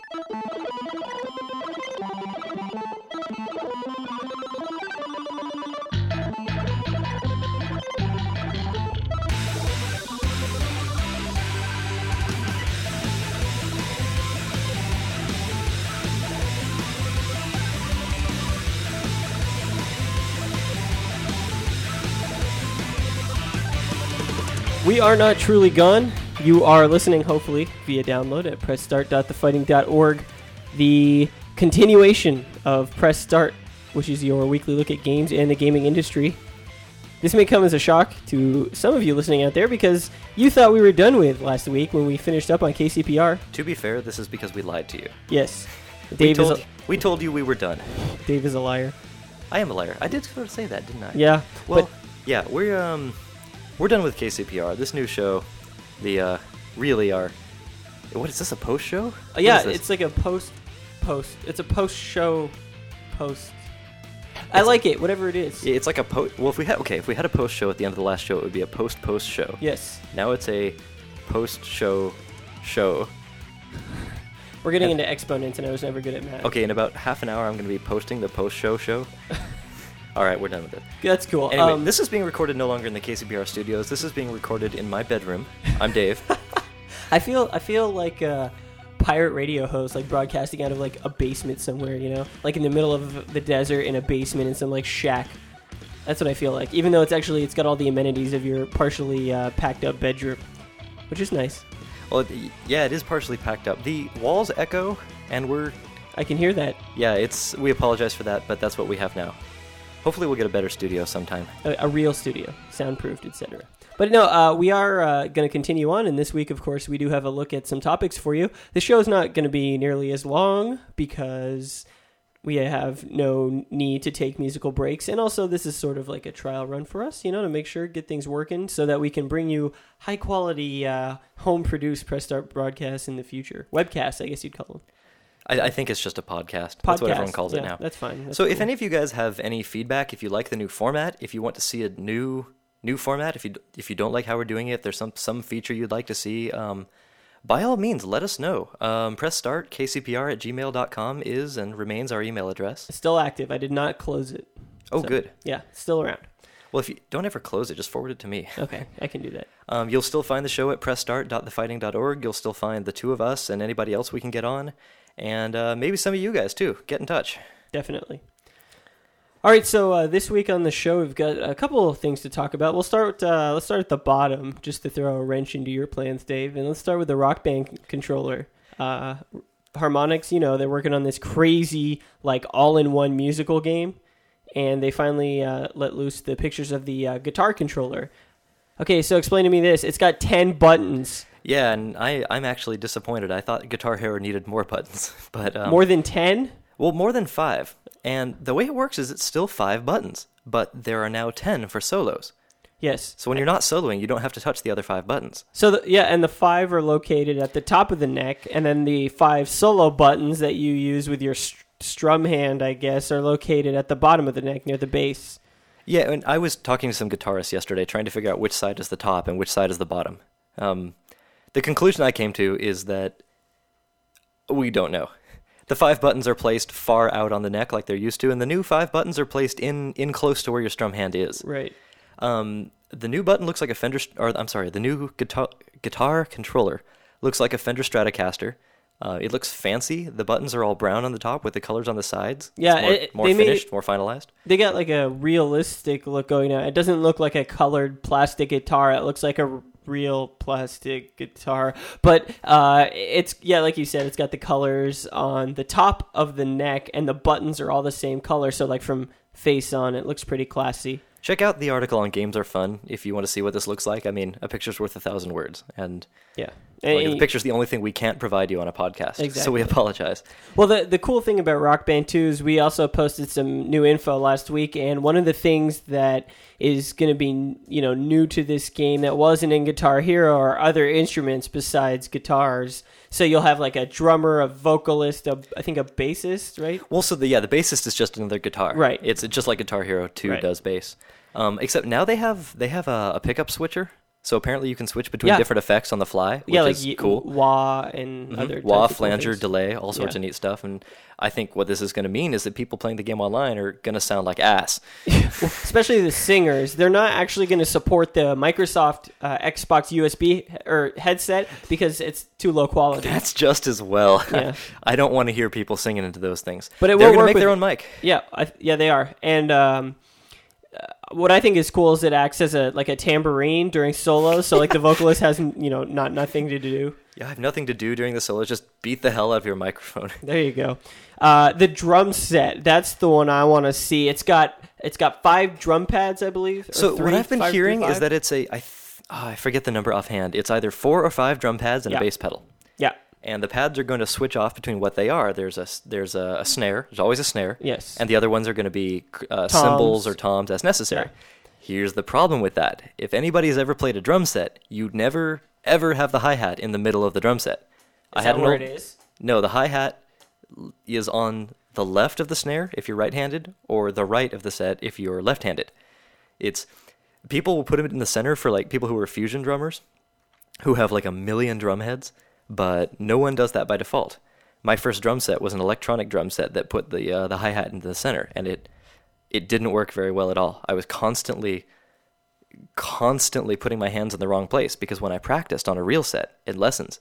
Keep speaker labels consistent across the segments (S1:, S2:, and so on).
S1: We are not truly gone. You are listening, hopefully, via download at pressstart.thefighting.org. The continuation of Press Start, which is your weekly look at games and the gaming industry. This may come as a shock to some of you listening out there because you thought we were done with last week when we finished up on KCPR.
S2: To be fair, this is because we lied to you.
S1: Yes.
S2: We told you we were done.
S1: Dave is a liar.
S2: I am a liar. I did sort of say that, didn't I?
S1: Yeah.
S2: Well, yeah, we're done with KCPR. This new show, really our... What is this, a post show?
S1: Yeah, it's like a post. It's a post-show post. I like it, whatever it is.
S2: It's like a post... Well, if we had a post show at the end of the last show, it would be a post show.
S1: Yes.
S2: Now it's a post-show show.
S1: We're getting into exponents, and I was never good at math.
S2: Okay, in about half an hour, I'm going to be posting the post-show show. All right, we're done with it.
S1: That's cool.
S2: Anyway, this is being recorded no longer in the KCPR studios. This is being recorded in my bedroom. I'm Dave.
S1: I feel like a pirate radio host, like broadcasting out of like a basement somewhere, you know, like in the middle of the desert in a basement in some like shack. That's what I feel like. Even though it's got all the amenities of your partially packed up bedroom, which is nice.
S2: Well, yeah, it is partially packed up. The walls echo, and
S1: I can hear that.
S2: Yeah, we apologize for that, but that's what we have now. Hopefully we'll get a better studio sometime.
S1: A real studio, soundproofed, etc. But no, we are going to continue on, and this week, of course, we do have a look at some topics for you. The show is not going to be nearly as long because we have no need to take musical breaks, and also this is sort of like a trial run for us, you know, to make sure, get things working so that we can bring you high-quality, home-produced Press Start broadcasts in the future. Webcasts, I guess you'd call them.
S2: I think it's just a podcast. That's what everyone calls it now.
S1: That's fine. That's
S2: so
S1: cool.
S2: If any of you guys have any feedback, if you like the new format, if you want to see a new format, if you don't like how we're doing it, if there's some feature you'd like to see, by all means, let us know. PressStartKCPR@gmail.com is and remains our email address.
S1: It's still active. I did not close it.
S2: Oh, so, good.
S1: Yeah, it's still around.
S2: Well, if you don't ever close it, just forward it to me.
S1: Okay, I can do that.
S2: You'll still find the show at pressstart.thefighting.org. You'll still find the two of us and anybody else we can get on. And maybe some of you guys, too. Get in touch.
S1: Definitely. All right, so this week on the show, we've got a couple of things to talk about. Let's start at the bottom, just to throw a wrench into your plans, Dave. And let's start with the Rock Band controller. Harmonix, you know, they're working on this crazy, like, all-in-one musical game. And they finally let loose the pictures of the guitar controller. Okay, so explain to me this. It's got 10 buttons.
S2: Yeah, and I'm actually disappointed. I thought Guitar Hero needed more buttons, but
S1: more than 10?
S2: Well, more than 5. And the way it works is it's still 5 buttons, but there are now 10 for solos.
S1: Yes.
S2: So when you're not soloing, you don't have to touch the other 5 buttons.
S1: So and the 5 are located at the top of the neck, and then the 5 solo buttons that you use with your strum hand, I guess, are located at the bottom of the neck near the bass.
S2: Yeah, and I was talking to some guitarists yesterday, trying to figure out which side is the top and which side is the bottom. The conclusion I came to is that we don't know. The 5 buttons are placed far out on the neck like they're used to, and the new 5 buttons are placed in close to where your strum hand is.
S1: Right.
S2: The new button looks like the new guitar controller looks like a Fender Stratocaster. It looks fancy. The buttons are all brown on the top with the colors on the sides.
S1: Yeah,
S2: it's more finished, more finalized.
S1: They got like a realistic look going on. It doesn't look like a colored plastic guitar. It looks like a real plastic guitar. But it's, yeah, like you said, it's got the colors on the top of the neck, and the buttons are all the same color. So like from face on, it looks pretty classy.
S2: Check out the article on Games Are Fun if you want to see what this looks like. I mean, a picture's worth 1,000 words. And
S1: yeah.
S2: The picture's the only thing we can't provide you on a podcast.
S1: Exactly.
S2: So we apologize.
S1: Well, the cool thing about Rock Band 2 is we also posted some new info last week, and one of the things that is going to be, you know, new to this game that wasn't in Guitar Hero are other instruments besides guitars. So you'll have like a drummer, a vocalist, I think a bassist, right?
S2: Well, so the bassist is just another guitar.
S1: Right.
S2: It's just like Guitar Hero 2
S1: right.
S2: does bass. Except now they have a pickup switcher. So apparently you can switch between
S1: Yeah.
S2: different effects on the fly, which
S1: Yeah, like
S2: is cool.
S1: wah and other
S2: Wah,
S1: types of cool
S2: flanger,
S1: things.
S2: delay, all sorts
S1: Yeah.
S2: of neat stuff. And I think what this is going to mean is that people playing the game online are going to sound like ass.
S1: Especially the singers. They're not actually going to support the Microsoft Xbox USB or headset because it's too low quality.
S2: That's just as well.
S1: Yeah.
S2: I don't want to hear people singing into those things.
S1: But it
S2: They're
S1: will
S2: going to
S1: work
S2: make
S1: with-
S2: their own mic.
S1: Yeah, yeah, they are. And what I think is cool is it acts as a tambourine during solos, so like the vocalist has nothing to do.
S2: Yeah, I have nothing to do during the solos. Just beat the hell out of your microphone.
S1: There you go. The drum set, that's the one I want to see. It's got 5 drum pads, I believe. Or
S2: So
S1: three,
S2: what I've been
S1: five,
S2: hearing
S1: five?
S2: is that it's I forget the number offhand. It's either 4 or 5 drum pads and
S1: Yeah.
S2: a bass pedal.
S1: Yeah.
S2: And the pads are going to switch off between what they are. There's a snare. There's always a snare.
S1: Yes.
S2: And the other ones are going to be cymbals or toms as necessary.
S1: Yeah.
S2: Here's the problem with that. If anybody's ever played a drum set, you'd never, ever have the hi-hat in the middle of the drum set.
S1: Is that where it is?
S2: No, the hi-hat is on the left of the snare if you're right-handed, or the right of the set if you're left-handed. People will put it in the center for like people who are fusion drummers, who have like a million drum heads, but no one does that by default. My first drum set was an electronic drum set that put the hi-hat into the center, and it didn't work very well at all. I was constantly putting my hands in the wrong place because when I practiced on a real set in lessons,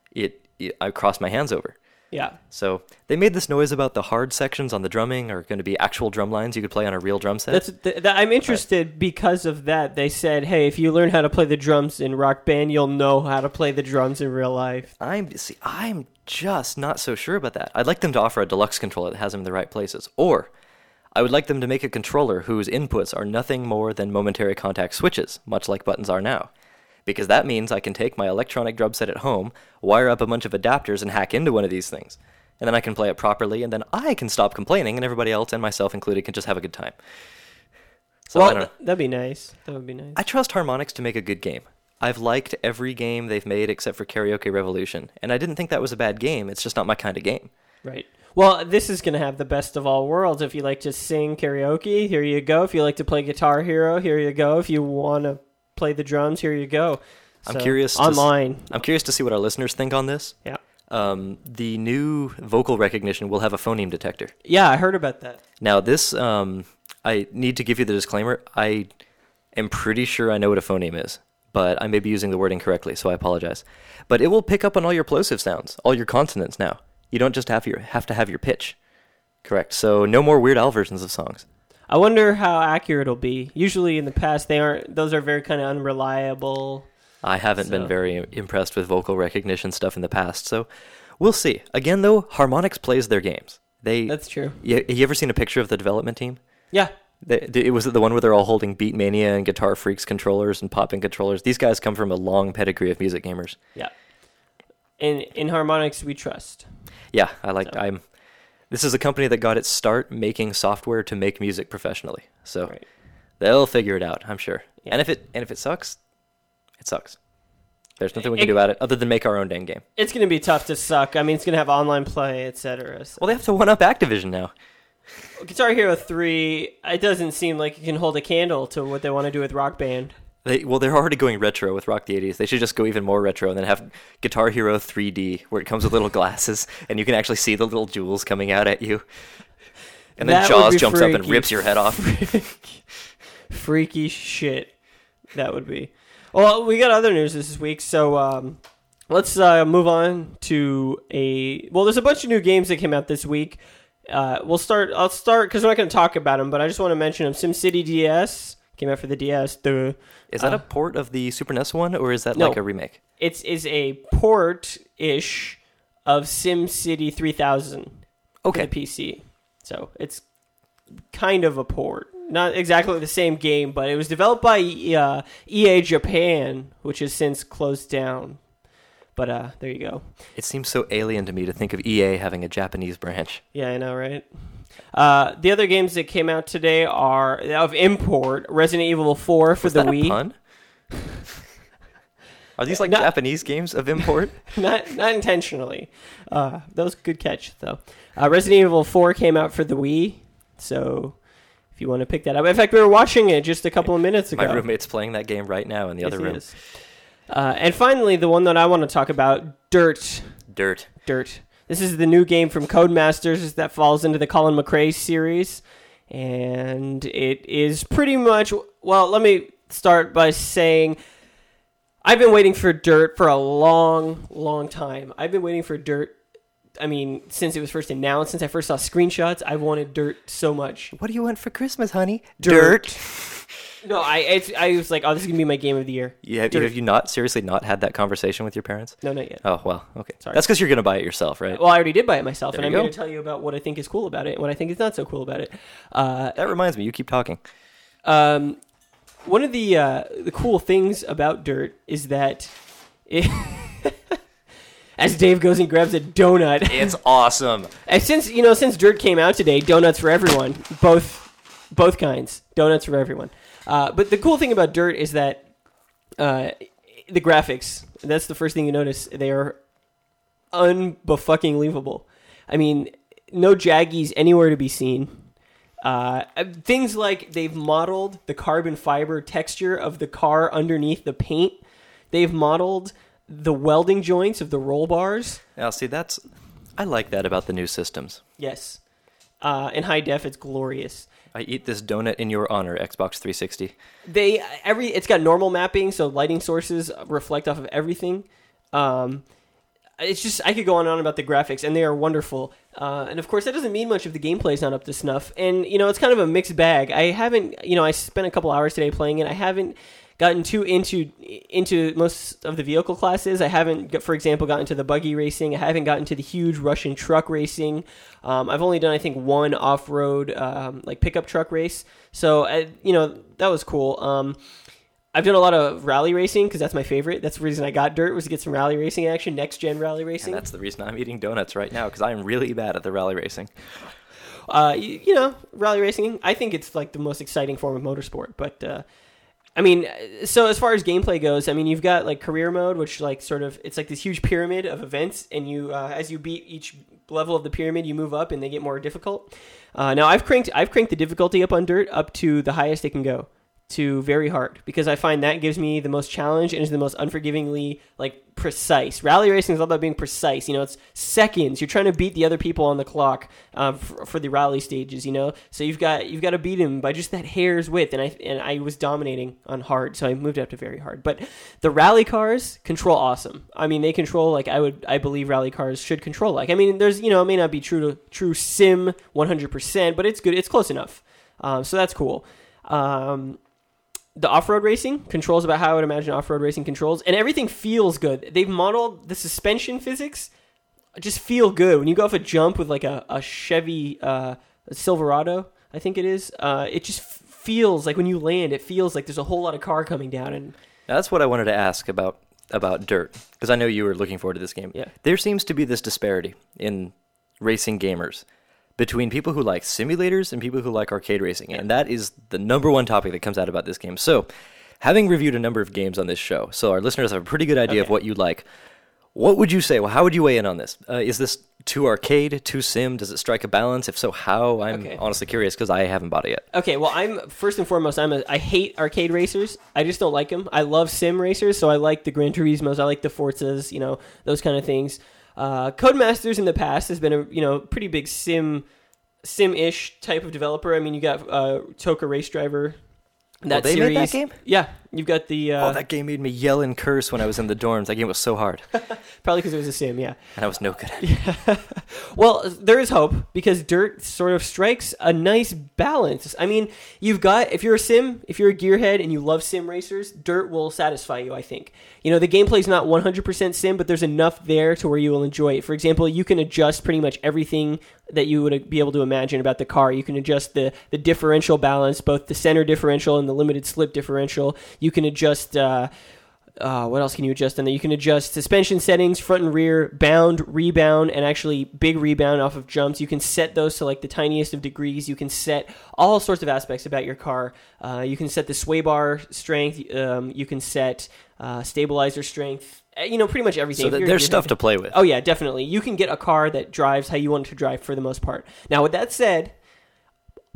S2: I crossed my hands over.
S1: Yeah.
S2: So they made this noise about the hard sections on the drumming are going to be actual drum lines you could play on a real drum set.
S1: I'm interested because of that. They said, hey, if you learn how to play the drums in Rock Band, you'll know how to play the drums in real life.
S2: I'm just not so sure about that. I'd like them to offer a deluxe controller that has them in the right places. Or I would like them to make a controller whose inputs are nothing more than momentary contact switches, much like buttons are now. Because that means I can take my electronic drum set at home, wire up a bunch of adapters, and hack into one of these things. And then I can play it properly, and then I can stop complaining, and everybody else, and myself included, can just have a good time. So I don't know.
S1: That'd be nice. That would be nice.
S2: I trust Harmonix to make a good game. I've liked every game they've made except for Karaoke Revolution, and I didn't think that was a bad game. It's just not my kind of game.
S1: Right. Well, this is going to have the best of all worlds. If you like to sing karaoke, here you go. If you like to play Guitar Hero, here you go. If you want to play the drums, here you go.
S2: I'm curious
S1: online.
S2: I'm curious to see what our listeners think on this.
S1: Yeah.
S2: The new vocal recognition will have a phoneme detector.
S1: Yeah, I heard about that.
S2: Now, this, I need to give you the disclaimer. I am pretty sure I know what a phoneme is, but I may be using the word incorrectly, so I apologize. But it will pick up on all your plosive sounds, all your consonants now. You don't just have to have your pitch. Correct. So no more Weird Al versions of songs.
S1: I wonder how accurate it'll be. Usually in the past, those are very kind of unreliable.
S2: I haven't been very impressed with vocal recognition stuff in the past, so we'll see. Again, though, Harmonix plays their games.
S1: That's true.
S2: You ever seen a picture of the development team?
S1: Yeah.
S2: It was the one where they're all holding Beatmania and Guitar Freaks controllers and Poppin controllers. These guys come from a long pedigree of music gamers.
S1: Yeah. In Harmonix, we trust.
S2: Yeah, this is a company that got its start making software to make music professionally. So
S1: Right.
S2: they'll figure it out, I'm sure.
S1: Yeah.
S2: And if it sucks, it sucks. There's nothing we can do about it other than make our own dang game.
S1: It's going to be tough to suck. I mean, it's going to have online play, etc. So.
S2: Well, they have to one-up Activision now.
S1: Guitar Hero 3, it doesn't seem like it can hold a candle to what they want to do with Rock Band.
S2: They're already going retro with Rock the 80s. They should just go even more retro and then have Guitar Hero 3D, where it comes with little glasses, and you can actually see the little jewels coming out at you. And then
S1: That would
S2: Jaws
S1: be
S2: jumps up and
S1: freaky.
S2: rips your head off.
S1: Freaky shit. That would be. Well, we got other news this week, so let's move on to there's a bunch of new games that came out this week. I'll start because we're not going to talk about them, but I just want to mention them. SimCity DS came out for the DS.
S2: Is that a port of the Super NES one, or is that
S1: No.
S2: like a remake?
S1: It is a port-ish of SimCity 3000
S2: Okay.
S1: for the PC. So it's kind of a port. Not exactly the same game, but it was developed by EA Japan, which has since closed down. But there you go.
S2: It seems so alien to me to think of EA having a Japanese branch.
S1: Yeah, I know, right? The other games that came out today are of import: Resident Evil 4 for
S2: Was
S1: the
S2: that
S1: Wii.
S2: a pun? Are these like
S1: No.
S2: Japanese games of import?
S1: not intentionally. That was a good catch, though. Resident Evil 4 came out for the Wii, so if you want to pick that up. In fact, we were watching it just a couple of minutes ago.
S2: My roommate's playing that game right now in the other room.
S1: Is. And finally, the one that I want to talk about, Dirt.
S2: Dirt.
S1: This is the new game from Codemasters that falls into the Colin McRae series. And it is pretty much... Well, let me start by saying... I've been waiting for Dirt for a long, long time. I've been waiting for Dirt, since it was first announced, since I first saw screenshots, I've wanted Dirt so much.
S2: What do you want for Christmas, honey?
S1: Dirt. No, I was like, this is going to be my game of the year.
S2: Yeah, have you seriously not had that conversation with your parents?
S1: No, not yet.
S2: Oh, well, okay.
S1: Sorry.
S2: That's because you're going to buy it yourself, right?
S1: Well, I already did buy it myself,
S2: There
S1: and I'm
S2: you go.
S1: going to tell you about what I think is cool about it and what I think is not so cool about it.
S2: That reminds me, you keep talking.
S1: One of the cool things about Dirt is that as Dave goes and grabs a donut.
S2: It's awesome.
S1: And since Dirt came out today, donuts for everyone. Both kinds. Donuts for everyone. But the cool thing about Dirt is that the graphics, that's the first thing you notice. They are unfucking-believable. No jaggies anywhere to be seen. Things like they've modeled the carbon fiber texture of the car underneath the paint. They've modeled the welding joints of the roll bars.
S2: Now, see, I like that about the new systems.
S1: Yes. In high def, it's glorious.
S2: I eat this donut in your honor, Xbox 360.
S1: It's got normal mapping, so lighting sources reflect off of everything. It's just, I could go on and on about the graphics, and they are wonderful. And of course, that doesn't mean much if the gameplay's not up to snuff. And, it's kind of a mixed bag. I spent a couple hours today playing it. I haven't gotten too into most of the vehicle classes. I haven't, for example, gotten to the buggy racing. I haven't gotten to the huge Russian truck racing. I've only done, I think, one off-road, pickup truck race. So, that was cool. I've done a lot of rally racing because that's my favorite. That's the reason I got Dirt, was to get some rally racing action, next-gen rally racing.
S2: And that's the reason I'm eating donuts right now, because I'm really bad at the rally racing.
S1: Rally racing, I think it's the most exciting form of motorsport. But, so as far as gameplay goes, you've got career mode, which it's this huge pyramid of events, and you as you beat each level of the pyramid, you move up and they get more difficult. Now I've cranked the difficulty up on Dirt up to the highest it can go, to very hard, because I find that gives me the most challenge and is the most unforgivingly precise. Rally racing is all about being precise. It's seconds. You're trying to beat the other people on the clock for the rally stages. So you've got to beat him by just that hair's width. And I was dominating on hard, so I moved up to very hard. But the rally cars control awesome. They control I believe rally cars should control. There's it may not be true sim 100%, but it's good. It's close enough. So that's cool. The off-road racing controls about how I would imagine off-road racing controls, and everything feels good. They've modeled the suspension physics just feel good. When you go off a jump with a Chevy Silverado, I think it is, it just feels like when you land, it feels like there's a whole lot of car coming down. And
S2: now, that's what I wanted to ask about Dirt, because I know you were looking forward to this game.
S1: Yeah.
S2: There seems to be this disparity in racing gamers between people who like simulators and people who like arcade racing. And that is the number one topic that comes out about this game. So, having reviewed a number of games on this show, so our listeners have a pretty good idea of what you like. What would you say? Well, how would you weigh in on this? Is this too arcade, too sim? Does it strike a balance? If so, how? I'm honestly curious because I haven't bought it yet.
S1: Okay, well, first and foremost, I hate arcade racers. I just don't like them. I love sim racers, so I like the Gran Turismos, I like the Forzas, those kind of things. Codemasters in the past has been a pretty big sim-ish type of developer. You got Toka Race Driver. That
S2: they
S1: series.
S2: made that game?
S1: Yeah, you've got the.
S2: That game made me yell and curse when I was in the dorms. That game was so hard.
S1: Probably because it was a sim, yeah.
S2: And I was no good at it.
S1: Yeah. Well, there is hope because Dirt sort of strikes a nice balance. You've got, if you're a gearhead and you love sim racers, Dirt will satisfy you, I think. The gameplay's not 100% sim, but there's enough there to where you will enjoy it. For example, you can adjust pretty much everything that you would be able to imagine about the car. You can adjust the differential balance, both the center differential and the limited slip differential. You can adjust, what else can you adjust in there? You can adjust suspension settings, front and rear, bound, rebound, and actually big rebound off of jumps. You can set those to the tiniest of degrees. You can set all sorts of aspects about your car. You can set the sway bar strength. You can set stabilizer strength. Pretty much everything.
S2: So there's stuff to play with.
S1: Oh, yeah, definitely. You can get a car that drives how you want it to drive for the most part. Now, with that said,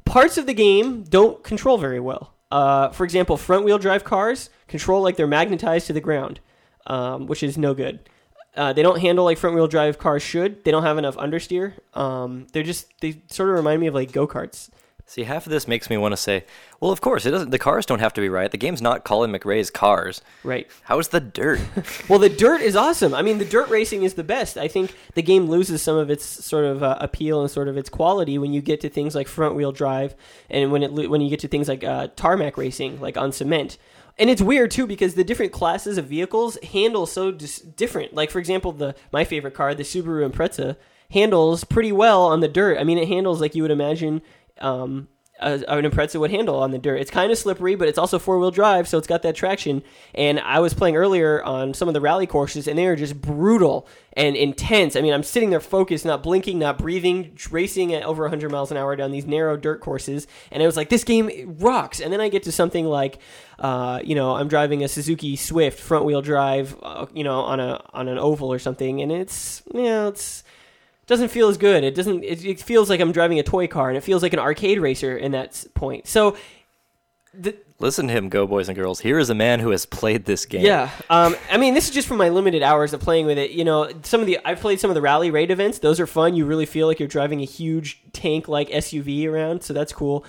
S1: parts of the game don't control very well. For example, front-wheel drive cars control like they're magnetized to the ground, which is no good. They don't handle like front-wheel drive cars should. They don't have enough understeer. They sort of remind me of like go-karts.
S2: See, half of this makes me want to say, well, of course, it doesn't. The cars don't have to be right. The game's not Colin McRae's Cars.
S1: Right.
S2: How is the dirt?
S1: Well, the dirt is awesome. I mean, the dirt racing is the best. I think the game loses some of its sort of appeal and sort of its quality when you get to things like front-wheel drive and when you get to things like tarmac racing, like on cement. And it's weird, too, because the different classes of vehicles handle so different. Like, for example, my favorite car, the Subaru Impreza, handles pretty well on the dirt. I mean, it handles like you would imagine an Impreza would handle on the dirt. It's kind of slippery, but it's also four-wheel drive, so it's got that traction. And I was playing earlier on some of the rally courses, and they are just brutal and intense. I mean, I'm sitting there focused, not blinking, not breathing, racing at over 100 miles an hour down these narrow dirt courses. And it was like, this game rocks. And then I get to something like, I'm driving a Suzuki Swift front-wheel drive, on an oval or something, and it's doesn't feel as good. It feels like I'm driving a toy car, and it feels like an arcade racer in that point. So,
S2: listen to him go, boys and girls. Here is a man who has played this game.
S1: Yeah. I mean, this is just from my limited hours of playing with it. I've played some of the rally raid events. Those are fun. You really feel like you're driving a huge tank-like SUV around, so that's cool.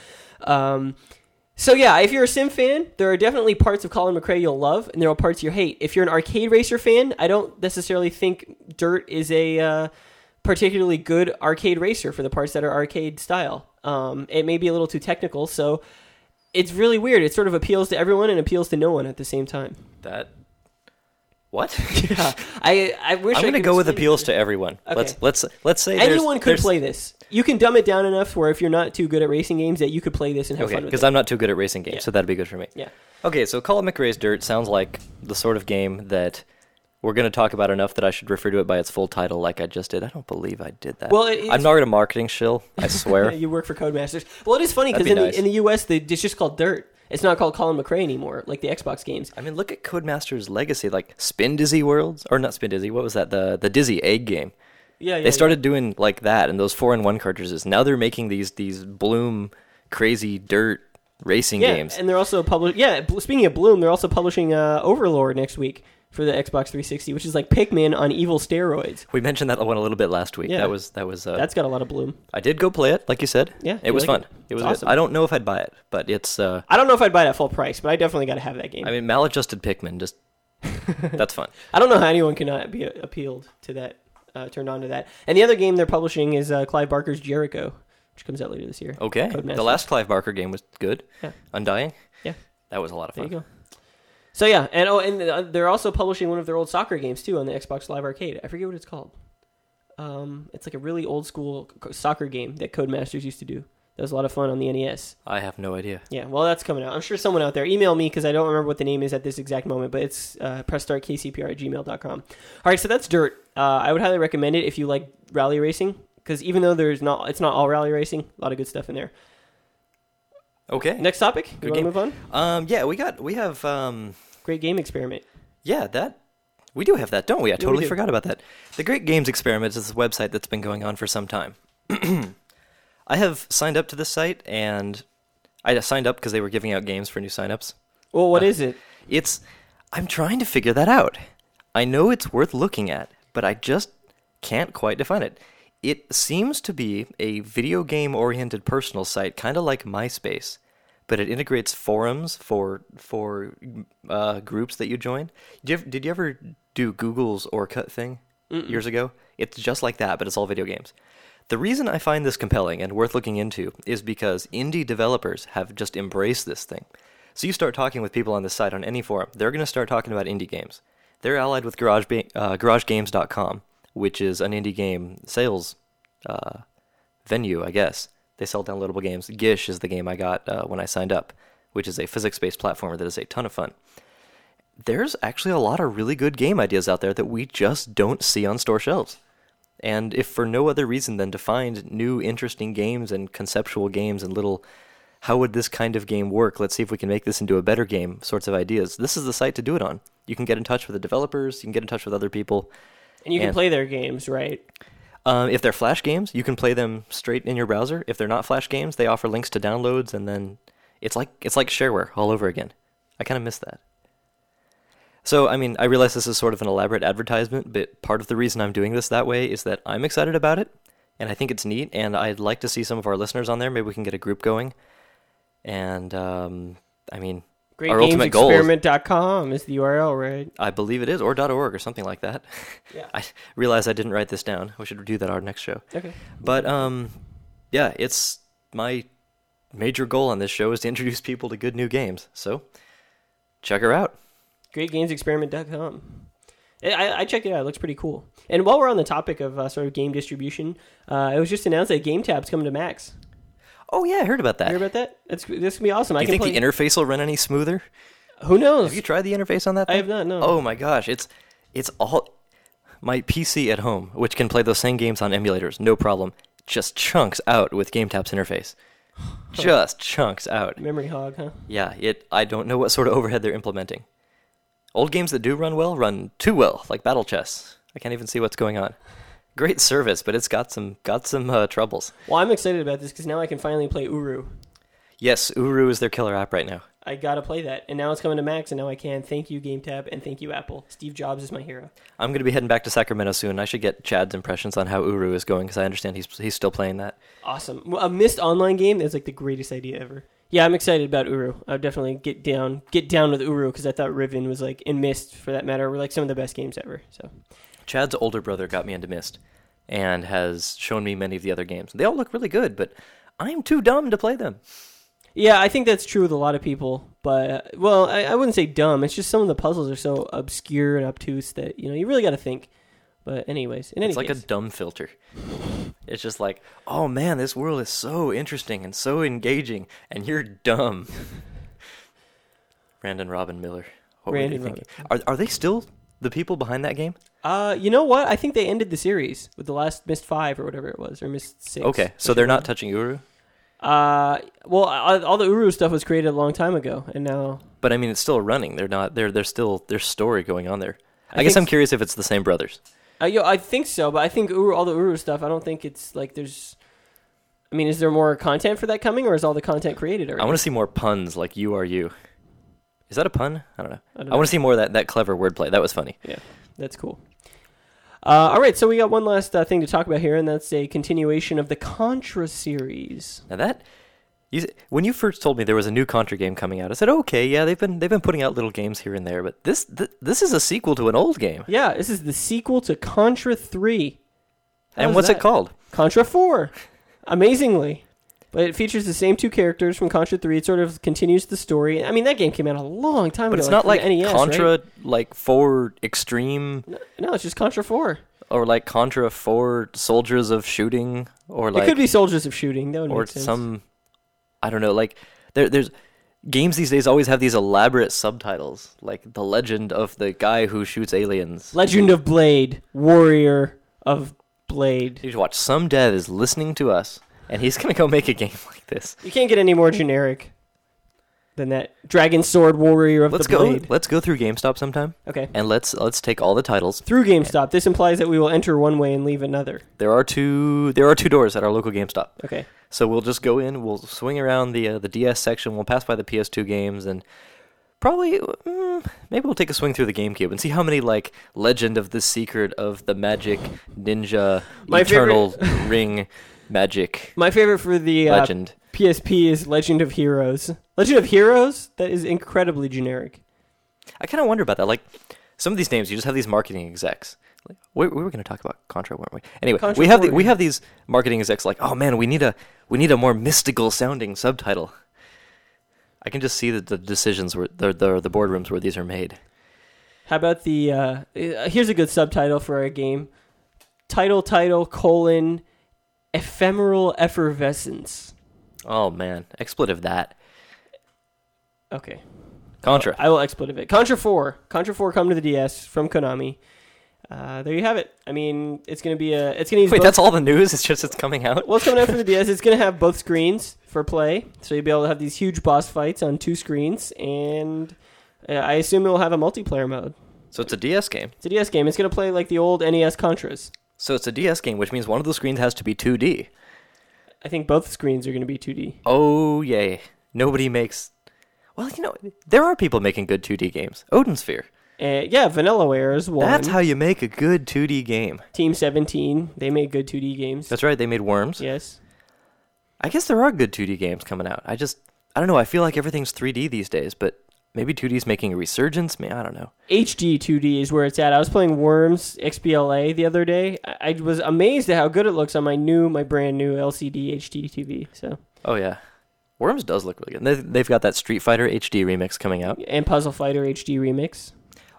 S1: So yeah, if you're a sim fan, there are definitely parts of Colin McRae you'll love, and there are parts you hate. If you're an arcade racer fan, I don't necessarily think Dirt is a particularly good arcade racer for the parts that are arcade style. It may be a little too technical, so it's really weird. It sort of appeals to everyone and appeals to no one at the same time.
S2: What?
S1: Yeah, I wish
S2: I'm going to go with appeals to everyone.
S1: Okay.
S2: Let's say
S1: anyone could play this. You can dumb it down enough where if you're not too good at racing games, that you could play this and have fun with it.
S2: Because I'm not too good at racing games, so that'd be good for me.
S1: Yeah.
S2: Okay, so Colin McRae's Dirt sounds like the sort of game that we're going to talk about enough that I should refer to it by its full title like I just did. I don't believe I did that.
S1: Well,
S2: I'm not a marketing shill, I swear.
S1: You work for Codemasters. Well, it is funny because in the US, it's just called Dirt. It's not called Colin McRae anymore, like the Xbox games.
S2: I mean, look at Codemasters' legacy, like Spin Dizzy Worlds, or not Spin Dizzy, what was that, the Dizzy Egg game.
S1: Yeah,
S2: They started doing like that, and those 4-in-1 cartridges. Now they're making these Bloom crazy dirt racing games.
S1: And they're also speaking of Bloom, they're also publishing Overlord next week for the Xbox 360, which is like Pikmin on evil steroids.
S2: We mentioned that one a little bit last week.
S1: Yeah.
S2: That's
S1: got a lot of Bloom.
S2: I did go play it, like you said.
S1: Yeah,
S2: it was fun.
S1: It was awesome.
S2: I don't know if I'd buy it, but it's.
S1: I don't know if I'd buy it at full price, but I definitely got to have that game.
S2: I mean, maladjusted Pikmin, just that's fun.
S1: I don't know how anyone cannot be appealed to that, turned on to that. And the other game they're publishing is Clive Barker's Jericho, which comes out later this year.
S2: Okay, the last Clive Barker game was good.
S1: Yeah,
S2: Undying.
S1: Yeah,
S2: that was a lot of fun.
S1: There you go. So yeah, and they're also publishing one of their old soccer games too on the Xbox Live Arcade. I forget what it's called. It's like a really old school soccer game that Codemasters used to do. That was a lot of fun on the NES.
S2: I have no idea.
S1: Yeah, well, that's coming out. I'm sure someone out there. Email me because I don't remember what the name is at this exact moment, but it's pressstartkcpr@gmail.com. All right, so that's Dirt. I would highly recommend it if you like rally racing, because even though it's not all rally racing, a lot of good stuff in there.
S2: Okay.
S1: Next topic.
S2: Good
S1: game.
S2: Move on. Yeah, we have
S1: Great Game Experiment.
S2: Yeah, we do have that, don't we? I totally forgot about that. The Great Games Experiment is a website that's been going on for some time. I have signed up to this site, and I signed up because they were giving out games for new signups.
S1: Well, what is it?
S2: I'm trying to figure that out. I know it's worth looking at, but I just can't quite define it. It seems to be a video game-oriented personal site, kind of like MySpace, but it integrates forums for groups that you join. Did you ever do Google's Orkut thing years ago? It's just like that, but it's all video games. The reason I find this compelling and worth looking into is because indie developers have just embraced this thing. So you start talking with people on this site on any forum, they're going to start talking about indie games. They're allied with GarageGames.com, which is an indie game sales venue, I guess. They sell downloadable games. Gish is the game I got when I signed up, which is a physics-based platformer that is a ton of fun. There's actually a lot of really good game ideas out there that we just don't see on store shelves. And if for no other reason than to find new interesting games and conceptual games and little, how would this kind of game work? Let's see if we can make this into a better game sorts of ideas. This is the site to do it on. You can get in touch with the developers. You can get in touch with other people.
S1: And you can play their games, right?
S2: If they're Flash games, you can play them straight in your browser. If they're not Flash games, they offer links to downloads, and then it's like shareware all over again. I kind of miss that. So, I mean, I realize this is sort of an elaborate advertisement, but part of the reason I'm doing this that way is that I'm excited about it, and I think it's neat, and I'd like to see some of our listeners on there. Maybe we can get a group going. And, I mean, our ultimate goal is...
S1: GreatGamesExperiment.com is the URL, right?
S2: I believe it is, or .org or something like that.
S1: Yeah.
S2: I realize I didn't write this down. We should do that our next show.
S1: Okay.
S2: But, yeah, it's my major goal on this show is to introduce people to good new games. So, check her out.
S1: GreatGamesExperiment.com. I checked it out. It looks pretty cool. And while we're on the topic of sort of game distribution, it was just announced that GameTab's coming to Macs.
S2: Oh, yeah, I heard about that.
S1: You heard about that? This going to be awesome.
S2: Do you think the interface will run any smoother?
S1: Who knows?
S2: Have you tried the interface on that thing?
S1: I have not, no.
S2: Oh, my gosh. It's all... My PC at home, which can play those same games on emulators, no problem, just chunks out with GameTab's interface. Just chunks out.
S1: Memory hog, huh?
S2: Yeah, I don't know what sort of overhead they're implementing. Old games that do run well run too well, like Battle Chess. I can't even see what's going on. Great service, but it's got some troubles.
S1: Well, I'm excited about this because now I can finally play Uru.
S2: Yes, Uru is their killer app right now.
S1: I gotta play that, and now it's coming to Macs, and now I can. Thank you, GameTab, and thank you, Apple. Steve Jobs is my hero.
S2: I'm going to be heading back to Sacramento soon. I should get Chad's impressions on how Uru is going, because I understand he's still playing that.
S1: Awesome. A Myst online game is like the greatest idea ever. Yeah, I'm excited about Uru. I'll definitely get down with Uru, because I thought Riven was like, and Myst, for that matter, were like some of the best games ever. So,
S2: Chad's older brother got me into Myst, and has shown me many of the other games. They all look really good, but I'm too dumb to play them.
S1: Yeah, I think that's true with a lot of people, but, well, I wouldn't say dumb. It's just some of the puzzles are so obscure and obtuse that, you really got to think. But anyways, in any case.
S2: It's like a dumb filter. It's just like, oh man, this world is so interesting and so engaging, and you're dumb. Brandon Robin Miller. What were you thinking? Are they still the people behind that game?
S1: You know what? I think they ended the series with the last Myst 5 or whatever it was, or Myst 6.
S2: Okay, so they're not touching Uru?
S1: Well, all the Uru stuff was created a long time ago, and now... But
S2: I mean, it's still running. They're not. There's story going on there. I guess I'm curious if it's the same brothers.
S1: I think so, but I think all the Uru stuff, I don't think it's like there's... I mean, is there more content for that coming, or is all the content created already?
S2: I want to see more puns like you are you. Is that a pun? I don't know. I want to see more of that clever wordplay. That was funny.
S1: Yeah, that's cool. All right, so we got one last thing to talk about here, and that's a continuation of the Contra series.
S2: Now when you first told me there was a new Contra game coming out, I said, okay, yeah, they've been putting out little games here and there, but this is a sequel to an old game.
S1: Yeah, this is the sequel to Contra 3.
S2: And what's it called?
S1: Contra 4. Amazingly. But it features the same two characters from Contra 3. It sort of continues the story. I mean, that game came out a long time ago.
S2: But it's not like
S1: NES,
S2: Contra,
S1: right?
S2: like 4 Extreme.
S1: No, it's just Contra 4.
S2: Or like Contra 4 Soldiers of Shooting. Or like,
S1: it could be Soldiers of Shooting. That would make sense. Or
S2: some, I don't know, like, there's games these days always have these elaborate subtitles. Like The Legend of the Guy Who Shoots Aliens.
S1: Legend of Blade. Warrior of Blade.
S2: You should watch. Some dev is listening to us. And he's going to go make a game like this.
S1: You can't get any more generic than that. Dragon Sword Warrior of the Blade.
S2: Let's go through GameStop sometime.
S1: Okay.
S2: And let's take all the titles.
S1: Through GameStop. This implies that we will enter one way and leave another.
S2: There are two doors at our local GameStop.
S1: Okay.
S2: So we'll just go in, we'll swing around the DS section, we'll pass by the PS2 games, and probably, maybe we'll take a swing through the GameCube and see how many, like, Legend of the Secret of the Magic Ninja Eternal Ring Magic.
S1: My favorite for the
S2: Legend.
S1: PSP is Legend of Heroes. Legend of Heroes? That is incredibly generic.
S2: I kind of wonder about that. Like, some of these names, you just have these marketing execs. Like, we were going to talk about Contra, weren't we? Anyway, we have these marketing execs like, oh man, we need a more mystical sounding subtitle. I can just see the decisions where the boardrooms where these are made.
S1: How about the here's a good subtitle for a game. Title: Ephemeral Effervescence.
S2: Oh man, expletive that.
S1: Okay.
S2: Contra.
S1: I will expletive it. Contra 4. Contra 4 come to the DS from Konami. There you have it. I mean, it's going to be
S2: Wait, that's all the news? It's coming out?
S1: Well, it's coming out for the DS. It's going to have both screens for play. So you'll be able to have these huge boss fights on two screens. And I assume it will have a multiplayer mode.
S2: So it's a DS game?
S1: It's a DS game. It's going to play like the old NES Contras.
S2: So it's a DS game, which means one of the screens has to be 2D.
S1: I think both screens are going to be 2D.
S2: Oh, yay. Nobody makes... Well, there are people making good 2D games. Odin Sphere.
S1: Yeah, Vanillaware is one.
S2: That's how you make a good 2D game.
S1: Team 17, they made good 2D games.
S2: That's right, they made Worms.
S1: Yes.
S2: I guess there are good 2D games coming out. I don't know, I feel like everything's 3D these days, but maybe 2D's making a resurgence? I don't know.
S1: HD 2D is where it's at. I was playing Worms XBLA the other day. I was amazed at how good it looks on my brand new LCD HD TV. So.
S2: Oh, yeah. Worms does look really good. They've got that Street Fighter HD remix coming out.
S1: And Puzzle Fighter HD remix.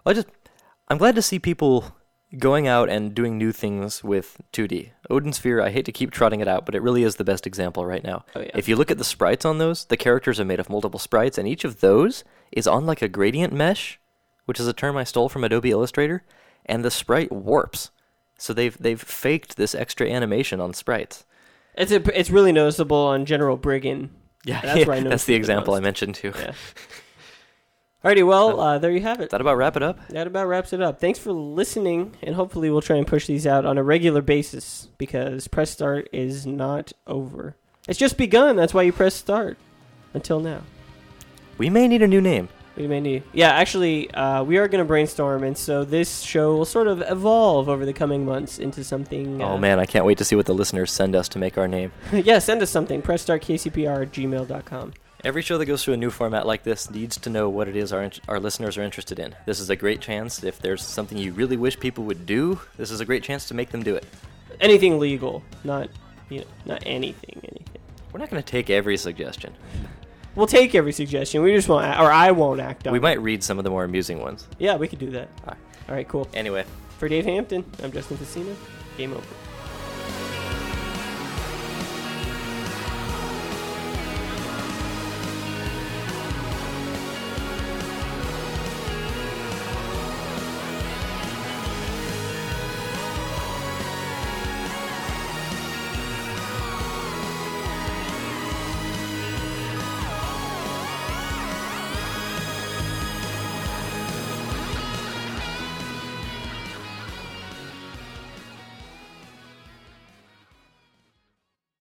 S2: I'm glad to see people going out and doing new things with 2D. Odin Sphere, I hate to keep trotting it out, but it really is the best example right now.
S1: Oh, yeah.
S2: If you look at the sprites on those, the characters are made of multiple sprites, and each of those is on like a gradient mesh, which is a term I stole from Adobe Illustrator, and the sprite warps. So they've faked this extra animation on sprites.
S1: It's really noticeable on General Brigand.
S2: Yeah,
S1: that's where I noticed
S2: that's the example
S1: most.
S2: I mentioned too.
S1: Yeah. Alrighty, well, there you have it.
S2: That about wrap it up?
S1: That about wraps it up. Thanks for listening, and hopefully we'll try and push these out on a regular basis, because press start is not over. It's just begun. That's why you press start. Until now.
S2: We may need a new name.
S1: We may need. Yeah, actually, we are going to brainstorm, and so this show will sort of evolve over the coming months into something.
S2: Oh man, I can't wait to see what the listeners send us to make our name.
S1: Yeah, send us something. pressstartkcpr@gmail.com.
S2: Every show that goes through a new format like this needs to know what it is our listeners are interested in. This is a great chance. If there's something you really wish people would do, this is a great chance to make them do it.
S1: Anything legal, not anything.
S2: We're not going to take every suggestion.
S1: We'll take every suggestion. We just won't, or I won't act on it.
S2: We might read some of the more amusing ones.
S1: Yeah, we could do that. All right, cool.
S2: Anyway.
S1: For Dave Hampton, I'm Justin Facina. Game over.